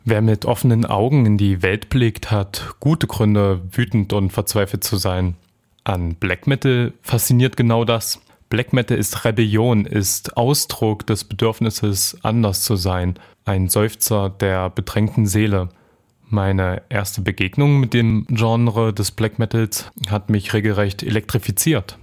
Wer mit offenen Augen in die Welt blickt, hat gute Gründe, wütend und verzweifelt zu sein. An Black Metal fasziniert genau das. Black Metal ist Rebellion, ist Ausdruck des Bedürfnisses, anders zu sein, ein Seufzer der bedrängten Seele. Meine erste Begegnung mit dem Genre des Black Metals hat mich regelrecht elektrifiziert.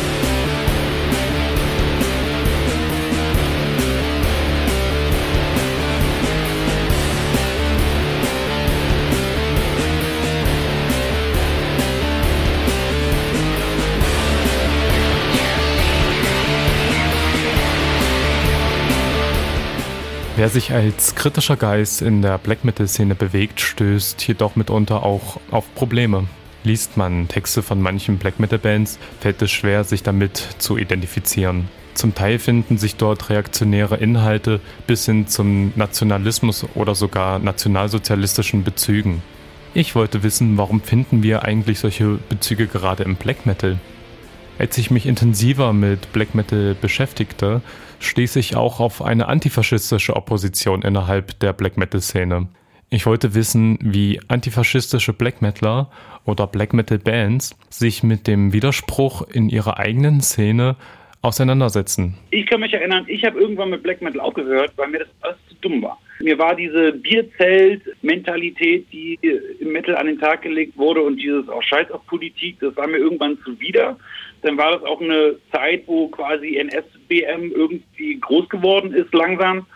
Wer sich als kritischer Geist in der Black-Metal-Szene bewegt, stößt jedoch mitunter auch auf Probleme. Liest man Texte von manchen Black-Metal-Bands, fällt es schwer, sich damit zu identifizieren. Zum Teil finden sich dort reaktionäre Inhalte bis hin zum Nationalismus oder sogar nationalsozialistischen Bezügen. Ich wollte wissen, warum finden wir eigentlich solche Bezüge gerade im Black-Metal? Als ich mich intensiver mit Black Metal beschäftigte, stieß ich auch auf eine antifaschistische Opposition innerhalb der Black Metal Szene. Ich wollte wissen, wie antifaschistische Black Metaler oder Black Metal Bands sich mit dem Widerspruch in ihrer eigenen Szene auseinandersetzen. Ich kann mich erinnern, ich habe irgendwann mit Black Metal aufgehört, weil mir das alles zu dumm war. Mir war diese Bierzelt-Mentalität, die im Metal an den Tag gelegt wurde und dieses auch Scheiß auf Politik, das war mir irgendwann zuwider. Dann war das auch eine Zeit, wo quasi NSBM irgendwie groß geworden ist langsam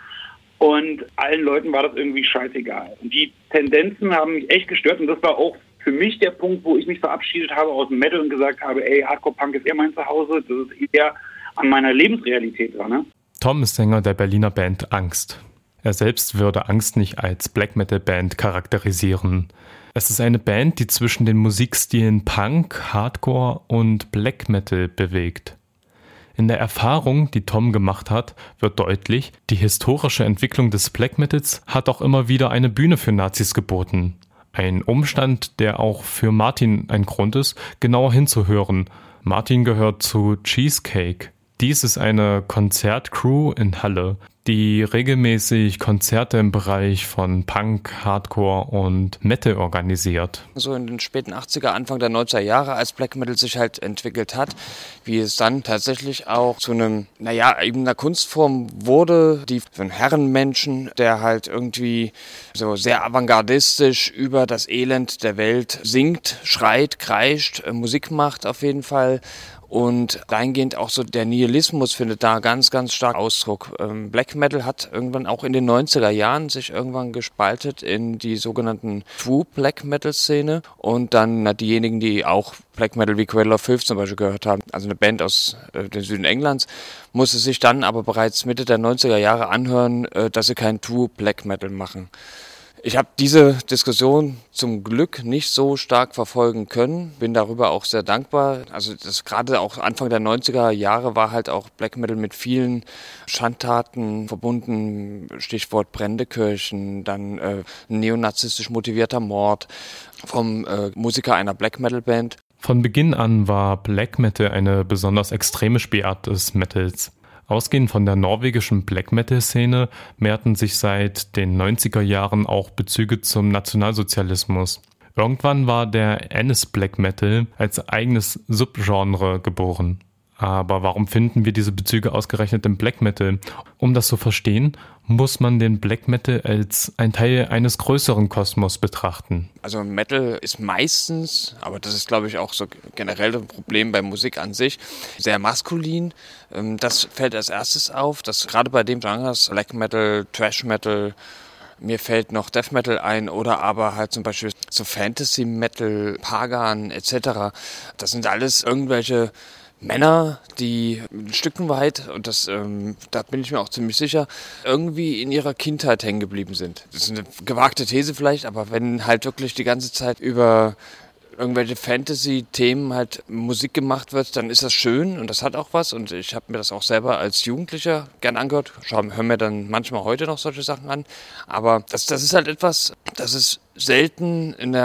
und allen Leuten war das irgendwie scheißegal. Und die Tendenzen haben mich echt gestört und das war auch für mich der Punkt, wo ich mich verabschiedet habe aus dem Metal und gesagt habe, ey, Hardcore-Punk ist eher mein Zuhause, das ist eher an meiner Lebensrealität dran. Ne? Tom ist Sänger der Berliner Band Angst. Er selbst würde Angst nicht als Black Metal Band charakterisieren. Es ist eine Band, die zwischen den Musikstilen Punk, Hardcore und Black Metal bewegt. In der Erfahrung, die Tom gemacht hat, wird deutlich, die historische Entwicklung des Black Metals hat auch immer wieder eine Bühne für Nazis geboten. Ein Umstand, der auch für Martin ein Grund ist, genauer hinzuhören. Martin gehört zu Cheesecake. Dies ist eine Konzertcrew in Halle, die regelmäßig Konzerte im Bereich von Punk, Hardcore und Metal organisiert. So in den späten 80er, Anfang der 90er Jahre, als Black Metal sich halt entwickelt hat, wie es dann tatsächlich auch zu eben einer Kunstform wurde, die für einen Herrenmenschen, der halt irgendwie so sehr avantgardistisch über das Elend der Welt singt, schreit, kreischt, Musik macht auf jeden Fall. Und dahingehend auch so der Nihilismus findet da ganz, ganz stark Ausdruck. Black Metal hat irgendwann auch in den 90er Jahren sich irgendwann gespaltet in die sogenannten True Black Metal Szene und dann diejenigen, die auch Black Metal wie Cradle of Filth zum Beispiel gehört haben, also eine Band aus dem Süden Englands, musste sich dann aber bereits Mitte der 90er Jahre anhören, dass sie kein True Black Metal machen. Ich habe diese Diskussion zum Glück nicht so stark verfolgen können, bin darüber auch sehr dankbar. Also das gerade auch Anfang der 90er Jahre war halt auch Black Metal mit vielen Schandtaten verbunden, Stichwort brennende Kirchen, dann neonazistisch motivierter Mord vom Musiker einer Black Metal Band. Von Beginn an war Black Metal eine besonders extreme Spielart des Metals. Ausgehend von der norwegischen Black-Metal-Szene mehrten sich seit den 90er Jahren auch Bezüge zum Nationalsozialismus. Irgendwann war der Ennis-Black Metal als eigenes Subgenre geboren. Aber warum finden wir diese Bezüge ausgerechnet im Black Metal? Um das zu verstehen, muss man den Black Metal als ein Teil eines größeren Kosmos betrachten. Also Metal ist meistens, aber das ist glaube ich auch so generell ein Problem bei Musik an sich, sehr maskulin. Das fällt als erstes auf, dass gerade bei dem Genres Black Metal, Thrash Metal, mir fällt noch Death Metal ein oder aber halt zum Beispiel so Fantasy Metal, Pagan etc. Das sind alles irgendwelche Männer, die ein Stück weit, und da bin ich mir auch ziemlich sicher, irgendwie in ihrer Kindheit hängen geblieben sind. Das ist eine gewagte These vielleicht, aber wenn halt wirklich die ganze Zeit über irgendwelche Fantasy-Themen halt Musik gemacht wird, dann ist das schön und das hat auch was. Und ich habe mir das auch selber als Jugendlicher gern angehört. Höre mir dann manchmal heute noch solche Sachen an. Aber das ist halt etwas, das ist selten in der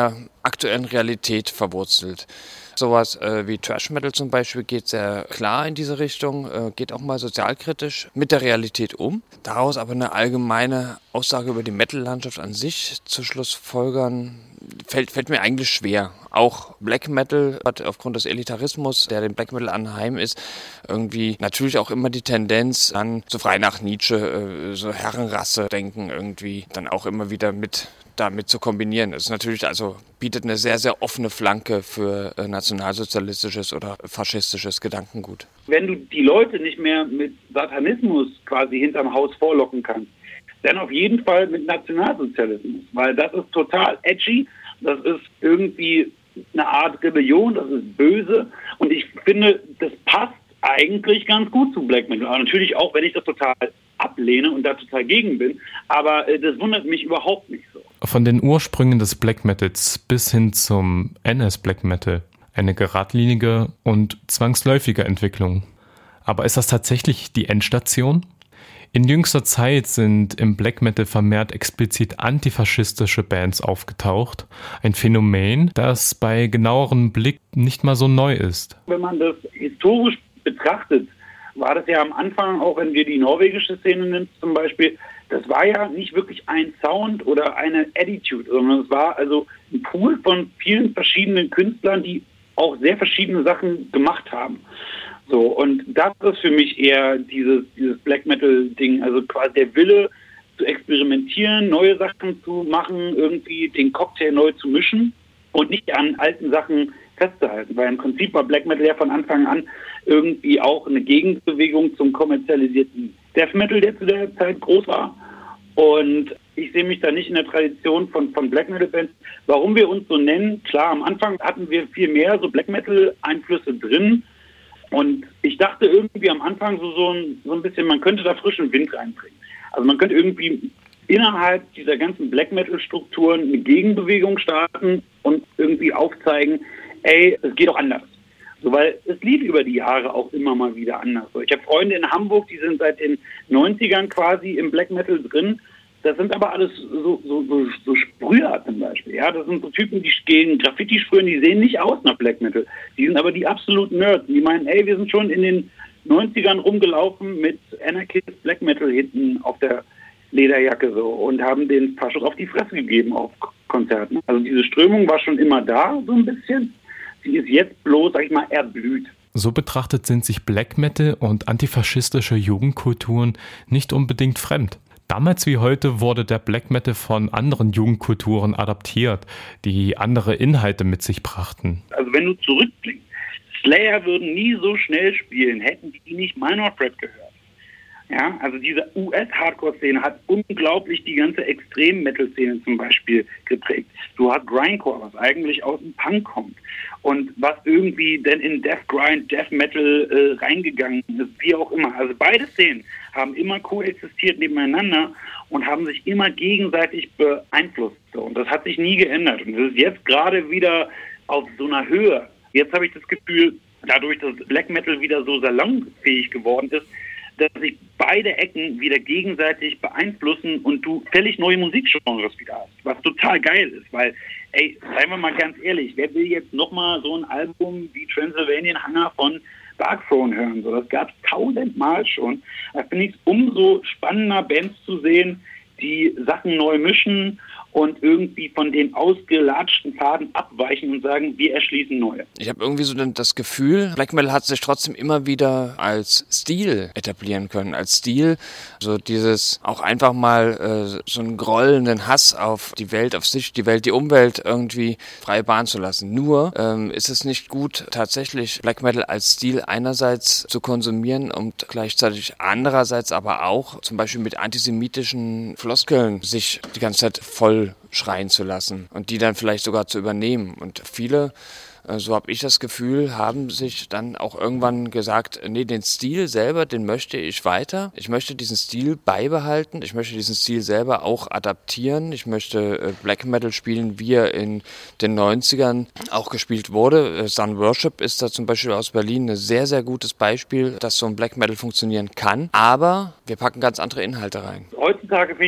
aktuellen Realität verwurzelt. Sowas wie Thrash Metal zum Beispiel geht sehr klar in diese Richtung, geht auch mal sozialkritisch mit der Realität um. Daraus aber eine allgemeine Aussage über die Metal-Landschaft an sich zu schlussfolgern, fällt mir eigentlich schwer. Auch Black Metal hat aufgrund des Elitarismus, der dem Black Metal anheim ist, irgendwie natürlich auch immer die Tendenz an, so frei nach Nietzsche, so Herrenrasse-Denken irgendwie dann auch immer wieder damit zu kombinieren. Das ist natürlich, also bietet eine sehr, sehr offene Flanke für nationalsozialistisches oder faschistisches Gedankengut. Wenn du die Leute nicht mehr mit Satanismus quasi hinterm Haus vorlocken kannst, dann auf jeden Fall mit Nationalsozialismus, weil das ist total edgy, das ist irgendwie eine Art Rebellion, das ist böse und ich finde, das passt eigentlich ganz gut zu Black Metal. Aber natürlich auch, wenn ich das total ablehne und da total gegen bin, aber das wundert mich überhaupt nicht so. Von den Ursprüngen des Black Metals bis hin zum NS Black Metal eine geradlinige und zwangsläufige Entwicklung. Aber ist das tatsächlich die Endstation? In jüngster Zeit sind im Black Metal vermehrt explizit antifaschistische Bands aufgetaucht. Ein Phänomen, das bei genauerem Blick nicht mal so neu ist. Wenn man das historisch betrachtet, war das ja am Anfang, auch wenn wir die norwegische Szene nehmen zum Beispiel, das war ja nicht wirklich ein Sound oder eine Attitude, sondern es war also ein Pool von vielen verschiedenen Künstlern, die auch sehr verschiedene Sachen gemacht haben. So, und das ist für mich eher dieses Black Metal-Ding, also quasi der Wille zu experimentieren, neue Sachen zu machen, irgendwie den Cocktail neu zu mischen und nicht an alten Sachen festzuhalten, weil im Prinzip war Black Metal ja von Anfang an irgendwie auch eine Gegenbewegung zum kommerzialisierten Death Metal, der zu der Zeit groß war. Und ich sehe mich da nicht in der Tradition von Black Metal Bands. Warum wir uns so nennen, klar, am Anfang hatten wir viel mehr so Black Metal Einflüsse drin. Und ich dachte irgendwie am Anfang so ein bisschen, man könnte da frischen Wind reinbringen. Also man könnte irgendwie innerhalb dieser ganzen Black Metal Strukturen eine Gegenbewegung starten und irgendwie aufzeigen, ey, es geht auch anders. So, weil es lief über die Jahre auch immer mal wieder anders. So, ich habe Freunde in Hamburg, die sind seit den 90ern quasi im Black Metal drin. Das sind aber alles so Sprüher zum Beispiel. Ja, das sind so Typen, die gehen Graffiti sprühen, die sehen nicht aus nach Black Metal. Die sind aber die absoluten Nerds. Die meinen, ey, wir sind schon in den 90ern rumgelaufen mit Anarchist Black Metal hinten auf der Lederjacke so und haben den Faschos auf die Fresse gegeben auf Konzerten. Also diese Strömung war schon immer da, so ein bisschen. Sie ist jetzt bloß, sag ich mal, erblüht. So betrachtet sind sich Black Metal und antifaschistische Jugendkulturen nicht unbedingt fremd. Damals wie heute wurde der Black Metal von anderen Jugendkulturen adaptiert, die andere Inhalte mit sich brachten. Also wenn du zurückblickst, Slayer würden nie so schnell spielen, hätten die nicht Minor Threat gehört. Ja, also diese US-Hardcore-Szene hat unglaublich die ganze Extrem-Metal-Szene zum Beispiel geprägt. Du hast Grindcore, was eigentlich aus dem Punk kommt und was irgendwie dann in Death Grind, Death Metal reingegangen ist, wie auch immer. Also beide Szenen haben immer koexistiert nebeneinander und haben sich immer gegenseitig beeinflusst. Und das hat sich nie geändert. Und das ist jetzt gerade wieder auf so einer Höhe. Jetzt habe ich das Gefühl, dadurch, dass Black Metal wieder so salonfähig geworden ist, dass sich beide Ecken wieder gegenseitig beeinflussen und du völlig neue Musikgenres wieder hast, was total geil ist, weil, ey, seien wir mal ganz ehrlich, wer will jetzt nochmal so ein Album wie Transylvanian Hunger von Darkthrone hören? So, das gab es 1000-mal schon. Da finde ich es umso spannender, Bands zu sehen, die Sachen neu mischen und irgendwie von den ausgelatschten Pfaden abweichen und sagen, wir erschließen neue. Ich habe irgendwie so das Gefühl, Black Metal hat sich trotzdem immer wieder als Stil etablieren können. Als Stil, so dieses auch einfach mal so einen grollenden Hass auf die Welt, auf sich, die Welt, die Umwelt irgendwie freie Bahn zu lassen. Nur ist es nicht gut, tatsächlich Black Metal als Stil einerseits zu konsumieren und gleichzeitig andererseits aber auch zum Beispiel mit antisemitischen Floskeln sich die ganze Zeit voll schreien zu lassen und die dann vielleicht sogar zu übernehmen. Und viele, so habe ich das Gefühl, haben sich dann auch irgendwann gesagt, nee, den Stil selber, den möchte ich weiter. Ich möchte diesen Stil beibehalten. Ich möchte diesen Stil selber auch adaptieren. Ich möchte Black Metal spielen, wie er in den 90ern auch gespielt wurde. Sun Worship ist da zum Beispiel aus Berlin ein sehr, sehr gutes Beispiel, dass so ein Black Metal funktionieren kann. Aber wir packen ganz andere Inhalte rein. Heutzutage finde ich das total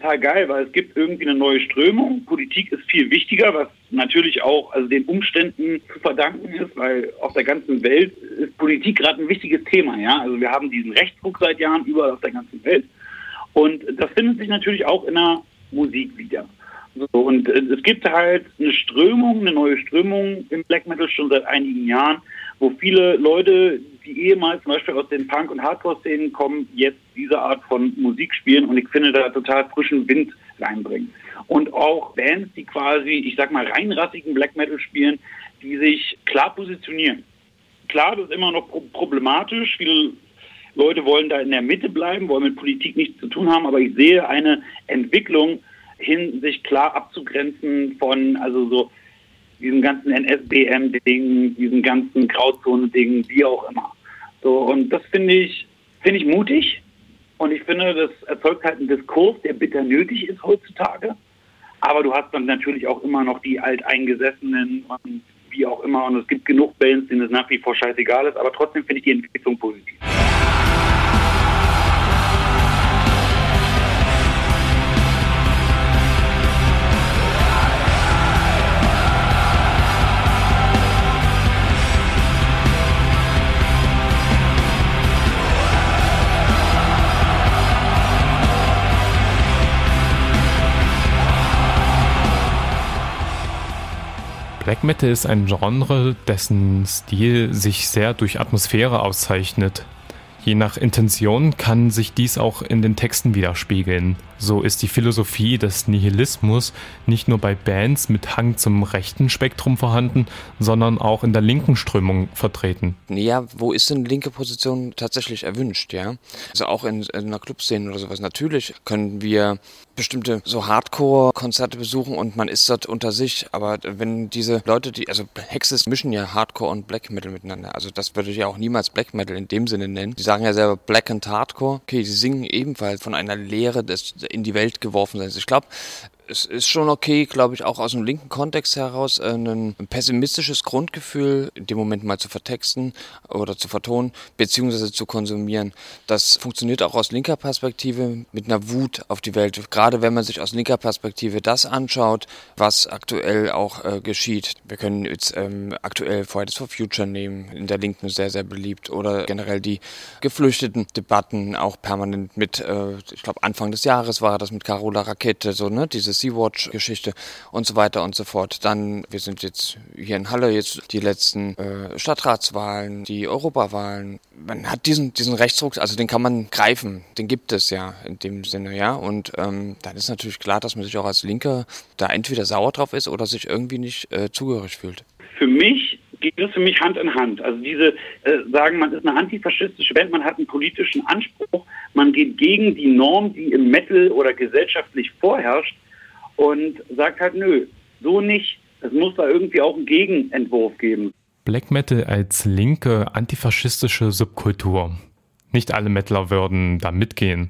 total geil, weil es gibt irgendwie eine neue Strömung. Politik ist viel wichtiger, was natürlich auch den Umständen zu verdanken ist, weil auf der ganzen Welt ist Politik gerade ein wichtiges Thema. Ja, also wir haben diesen Rechtsruck seit Jahren überall auf der ganzen Welt. Und das findet sich natürlich auch in der Musik wieder. So, und es gibt halt eine neue Strömung im Black Metal schon seit einigen Jahren, wo viele Leute, die ehemals zum Beispiel aus den Punk- und Hardcore-Szenen kommen, jetzt diese Art von Musik spielen und ich finde, da total frischen Wind reinbringen. Und auch Bands, die quasi, ich sag mal, reinrassigen Black Metal spielen, die sich klar positionieren. Klar, das ist immer noch problematisch, viele Leute wollen da in der Mitte bleiben, wollen mit Politik nichts zu tun haben, aber ich sehe eine Entwicklung hin, sich klar abzugrenzen von, also so diesem ganzen NSBM-Ding, diesen ganzen Grauzone-Ding, wie auch immer. So, und das finde ich mutig und ich finde, das erzeugt halt einen Diskurs, der bitter nötig ist heutzutage, aber du hast dann natürlich auch immer noch die Alteingesessenen und wie auch immer und es gibt genug Bands, denen es nach wie vor scheißegal ist, aber trotzdem finde ich die Entwicklung positiv. Black Metal ist ein Genre, dessen Stil sich sehr durch Atmosphäre auszeichnet. Je nach Intention kann sich dies auch in den Texten widerspiegeln. So ist die Philosophie des Nihilismus nicht nur bei Bands mit Hang zum rechten Spektrum vorhanden, sondern auch in der linken Strömung vertreten. Ja, wo ist denn linke Position tatsächlich erwünscht, ja? Also auch in einer Clubszene oder sowas. Natürlich können wir bestimmte so Hardcore-Konzerte besuchen und man ist dort unter sich, aber wenn diese Leute, also Hexes mischen ja Hardcore und Black Metal miteinander, also das würde ich ja auch niemals Black Metal in dem Sinne nennen. Die sagen ja selber Black and Hardcore, okay, sie singen ebenfalls von einer Lehre des in die Welt geworfen sein. Ich glaube, es ist schon okay, glaube ich, auch aus dem linken Kontext heraus ein pessimistisches Grundgefühl in dem Moment mal zu vertexten oder zu vertonen, beziehungsweise zu konsumieren. Das funktioniert auch aus linker Perspektive mit einer Wut auf die Welt. Gerade wenn man sich aus linker Perspektive das anschaut, was aktuell auch geschieht. Wir können jetzt aktuell Fridays for Future nehmen, in der Linken sehr, sehr beliebt. Oder generell die geflüchteten Debatten auch permanent mit, ich glaube Anfang des Jahres war das mit Carola Rakete, so, ne, diese Sea-Watch-Geschichte und so weiter und so fort. Dann, wir sind jetzt hier in Halle, jetzt die letzten Stadtratswahlen, die Europawahlen. Man hat diesen Rechtsruck, also den kann man greifen, den gibt es ja in dem Sinne, ja. Und dann ist natürlich klar, dass man sich auch als Linker da entweder sauer drauf ist oder sich irgendwie nicht zugehörig fühlt. Für mich geht es Hand in Hand. Also diese sagen, man ist eine antifaschistische Band, man hat einen politischen Anspruch, man geht gegen die Norm, die im Metal oder gesellschaftlich vorherrscht, und sagt halt, nö, so nicht. Es muss da irgendwie auch einen Gegenentwurf geben. Black Metal als linke, antifaschistische Subkultur. Nicht alle Metaler würden da mitgehen.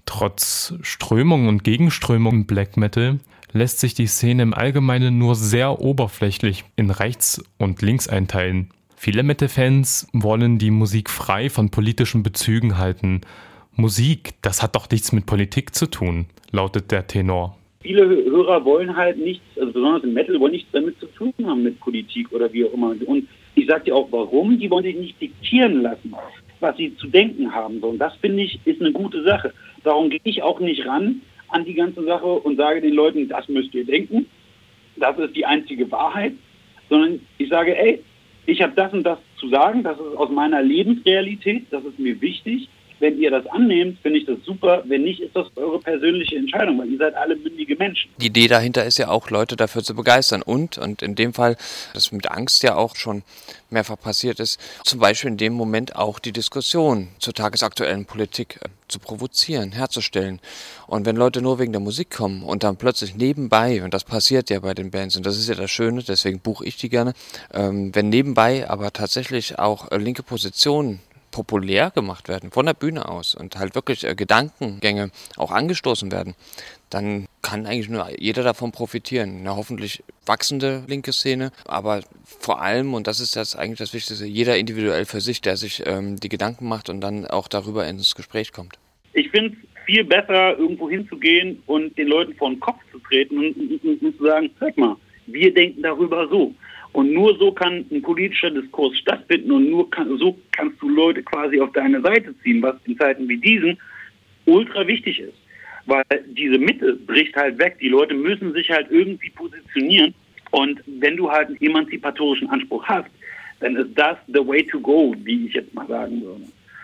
Trotz Strömung und Gegenströmung im Black Metal lässt sich die Szene im Allgemeinen nur sehr oberflächlich in rechts und links einteilen. Viele Metal-Fans wollen die Musik frei von politischen Bezügen halten. Musik, das hat doch nichts mit Politik zu tun, lautet der Tenor. Viele Hörer wollen halt nichts, also besonders im Metal, wollen nichts damit zu tun haben mit Politik oder wie auch immer. Und ich sage dir auch, warum. Die wollen sich nicht diktieren lassen, was sie zu denken haben. Und das, finde ich, ist eine gute Sache. Darum gehe ich auch nicht ran an die ganze Sache und sage den Leuten, das müsst ihr denken, das ist die einzige Wahrheit. Sondern ich sage, ey, ich habe das und das zu sagen, das ist aus meiner Lebensrealität, das ist mir wichtig. Wenn ihr das annehmt, finde ich das super. Wenn nicht, ist das eure persönliche Entscheidung, weil ihr seid alle mündige Menschen. Die Idee dahinter ist ja auch, Leute dafür zu begeistern. Und in dem Fall, das mit Angst ja auch schon mehrfach passiert ist, zum Beispiel in dem Moment auch die Diskussion zur tagesaktuellen Politik zu provozieren, herzustellen. Und wenn Leute nur wegen der Musik kommen und dann plötzlich nebenbei, und das passiert ja bei den Bands, und das ist ja das Schöne, deswegen buche ich die gerne, wenn nebenbei aber tatsächlich auch linke Positionen populär gemacht werden, von der Bühne aus und halt wirklich Gedankengänge auch angestoßen werden, dann kann eigentlich nur jeder davon profitieren. Eine hoffentlich wachsende linke Szene, aber vor allem, und das ist das eigentlich das Wichtigste, jeder individuell für sich, der sich die Gedanken macht und dann auch darüber ins Gespräch kommt. Ich finde es viel besser, irgendwo hinzugehen und den Leuten vor den Kopf zu treten und zu sagen, hört mal, wir denken darüber so. Und nur so kann ein politischer Diskurs stattfinden und so kannst du Leute quasi auf deine Seite ziehen, was in Zeiten wie diesen ultra wichtig ist. Weil diese Mitte bricht halt weg. Die Leute müssen sich halt irgendwie positionieren. Und wenn du halt einen emanzipatorischen Anspruch hast, dann ist das the way to go, wie ich jetzt mal sagen würde.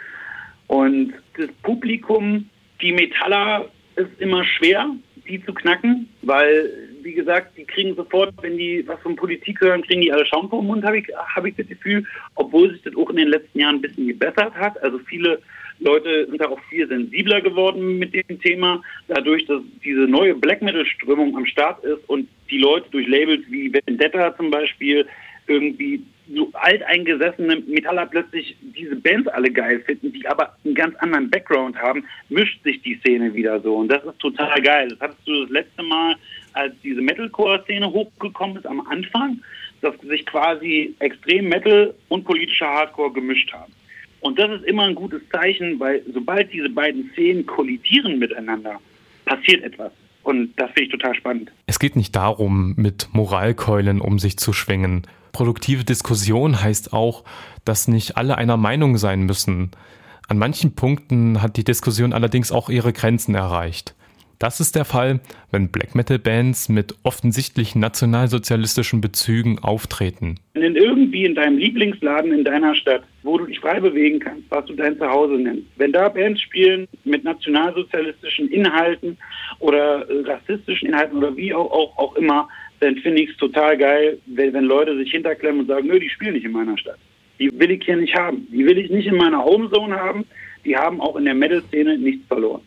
Und das Publikum, die Metaller, ist immer schwer, die zu knacken, weil, wie gesagt, die kriegen sofort, wenn die was von Politik hören, kriegen die alle Schaum vom Mund, habe ich das Gefühl, obwohl sich das auch in den letzten Jahren ein bisschen gebessert hat. Also viele Leute sind da auch viel sensibler geworden mit dem Thema, dadurch, dass diese neue Black-Metal-Strömung am Start ist und die Leute durch Labels wie Vendetta zum Beispiel irgendwie so alteingesessene Metaller plötzlich diese Bands alle geil finden, die aber einen ganz anderen Background haben, mischt sich die Szene wieder so. Und das ist total geil. Das hattest du das letzte Mal, als diese Metalcore-Szene hochgekommen ist am Anfang, dass sich quasi extrem Metal und politischer Hardcore gemischt haben. Und das ist immer ein gutes Zeichen, weil sobald diese beiden Szenen kollidieren miteinander, passiert etwas. Und das finde ich total spannend. Es geht nicht darum, mit Moralkeulen um sich zu schwingen. Produktive Diskussion heißt auch, dass nicht alle einer Meinung sein müssen. An manchen Punkten hat die Diskussion allerdings auch ihre Grenzen erreicht. Das ist der Fall, wenn Black-Metal-Bands mit offensichtlich nationalsozialistischen Bezügen auftreten. Wenn irgendwie in deinem Lieblingsladen in deiner Stadt, wo du dich frei bewegen kannst, was du dein Zuhause nennst, wenn da Bands spielen mit nationalsozialistischen Inhalten oder rassistischen Inhalten oder wie auch immer, dann finde ich es total geil, wenn Leute sich hinterklemmen und sagen, nö, die spielen nicht in meiner Stadt. Die will ich hier nicht haben. Die will ich nicht in meiner Homezone haben. Die haben auch in der Metal-Szene nichts verloren.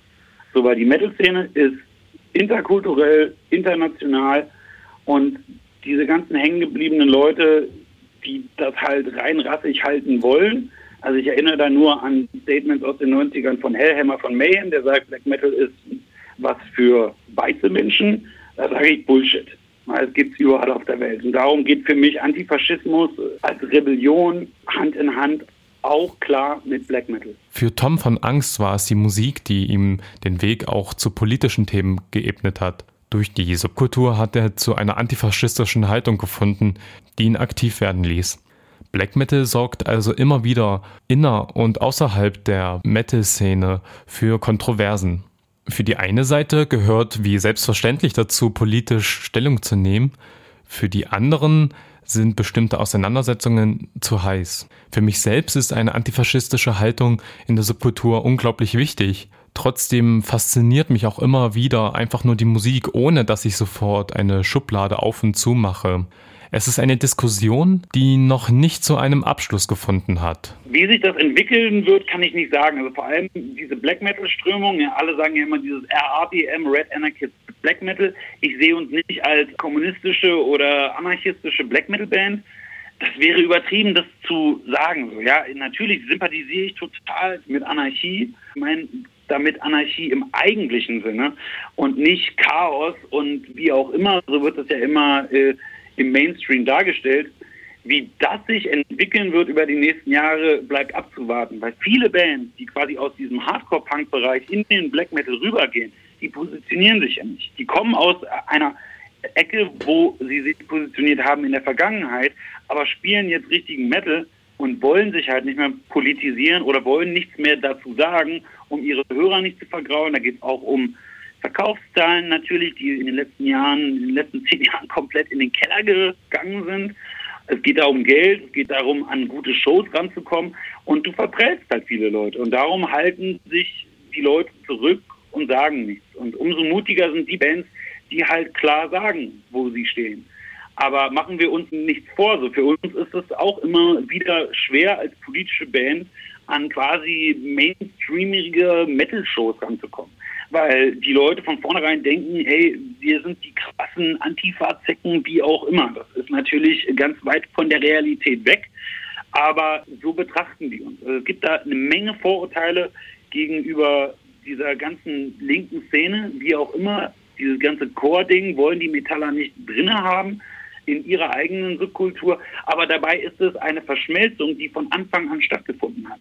So, weil die Metal-Szene ist interkulturell, international und diese ganzen hängengebliebenen Leute, die das halt rein rassig halten wollen. Also ich erinnere da nur an Statements aus den 90ern von Hellhammer von Mayhem, der sagt, Black Metal ist was für weiße Menschen. Da sage ich Bullshit. Es gibt es überall auf der Welt. Und darum geht für mich Antifaschismus als Rebellion Hand in Hand auch klar mit Black Metal. Für Tom von Angst war es die Musik, die ihm den Weg auch zu politischen Themen geebnet hat. Durch die Subkultur hat er zu einer antifaschistischen Haltung gefunden, die ihn aktiv werden ließ. Black Metal sorgt also immer wieder inner- und außerhalb der Metal-Szene für Kontroversen. Für die eine Seite gehört wie selbstverständlich dazu, politisch Stellung zu nehmen. Für die anderen sind bestimmte Auseinandersetzungen zu heiß. Für mich selbst ist eine antifaschistische Haltung in der Subkultur unglaublich wichtig. Trotzdem fasziniert mich auch immer wieder einfach nur die Musik, ohne dass ich sofort eine Schublade auf und zu mache. Es ist eine Diskussion, die noch nicht zu einem Abschluss gefunden hat. Wie sich das entwickeln wird, kann ich nicht sagen. Also vor allem diese Black Metal Strömung, ja, alle sagen ja immer dieses RAPM, Red Anarchist Black Metal. Ich sehe uns nicht als kommunistische oder anarchistische Black Metal Band. Das wäre übertrieben, das zu sagen. So, ja, natürlich sympathisiere ich total mit Anarchie. Ich meine, damit Anarchie im eigentlichen Sinne und nicht Chaos und wie auch immer. So wird das ja immer im Mainstream dargestellt. Wie das sich entwickeln wird über die nächsten Jahre, bleibt abzuwarten. Weil viele Bands, die quasi aus diesem Hardcore-Punk-Bereich in den Black Metal rübergehen, die positionieren sich ja nicht. Die kommen aus einer Ecke, wo sie sich positioniert haben in der Vergangenheit, aber spielen jetzt richtigen Metal und wollen sich halt nicht mehr politisieren oder wollen nichts mehr dazu sagen, um ihre Hörer nicht zu vergraulen. Da geht es auch um Verkaufszahlen natürlich, die in den letzten 10 Jahren komplett in den Keller gegangen sind. Es geht da um Geld, es geht darum, an gute Shows ranzukommen und du verprellst halt viele Leute. Und darum halten sich die Leute zurück und sagen nichts. Und umso mutiger sind die Bands, die halt klar sagen, wo sie stehen. Aber machen wir uns nichts vor. So für uns ist es auch immer wieder schwer, als politische Band an quasi mainstreamige Metal-Shows ranzukommen. Weil die Leute von vornherein denken, hey, wir sind die krassen Antifa-Zecken, wie auch immer. Das ist natürlich ganz weit von der Realität weg, aber so betrachten die uns. Also es gibt da eine Menge Vorurteile gegenüber dieser ganzen linken Szene, wie auch immer. Dieses ganze Core-Ding wollen die Metaller nicht drinne haben in ihrer eigenen Subkultur, aber dabei ist es eine Verschmelzung, die von Anfang an stattgefunden hat.